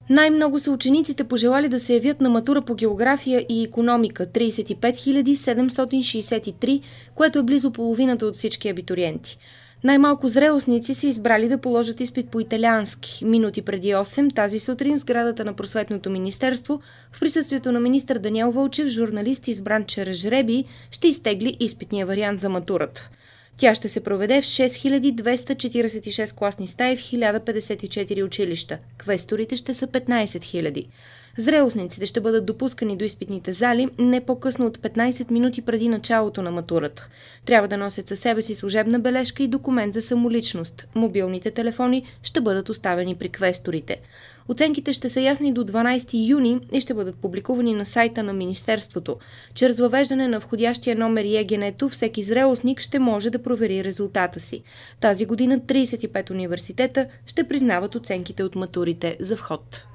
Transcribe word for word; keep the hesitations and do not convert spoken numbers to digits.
Най-много са учениците пожелали да се явят на матура по география и икономика – тридесет и пет хиляди седемстотин шейсет и три, което е близо половината от всички абитуриенти. Най-малко зрелостници са избрали да положат изпит по италиански. Минути преди осем тази сутрин в сградата на Просветното министерство, в присъствието на министър Даниел Вълчев, журналист, избран чрез жребий, ще изтегли изпитния вариант за матурата. Тя ще се проведе в шест хиляди двеста четиридесет и шест класни стаи в хиляда петдесет и четири училища. Квесторите ще са петнайсет хиляди. Зрелостниците ще бъдат допускани до изпитните зали не по-късно от петнайсет минути преди началото на матурата. Трябва да носят със себе си служебна бележка и документ за самоличност. Мобилните телефони ще бъдат оставени при квесторите. Оценките ще са ясни до дванайсети юни и ще бъдат публикувани на сайта на Министерството. Чрез въвеждане на входящия номер и ЕГН-то всеки зрелостник ще може да провери резултата си. Тази година трийсет и пет университета ще признават оценките от матурите за вход.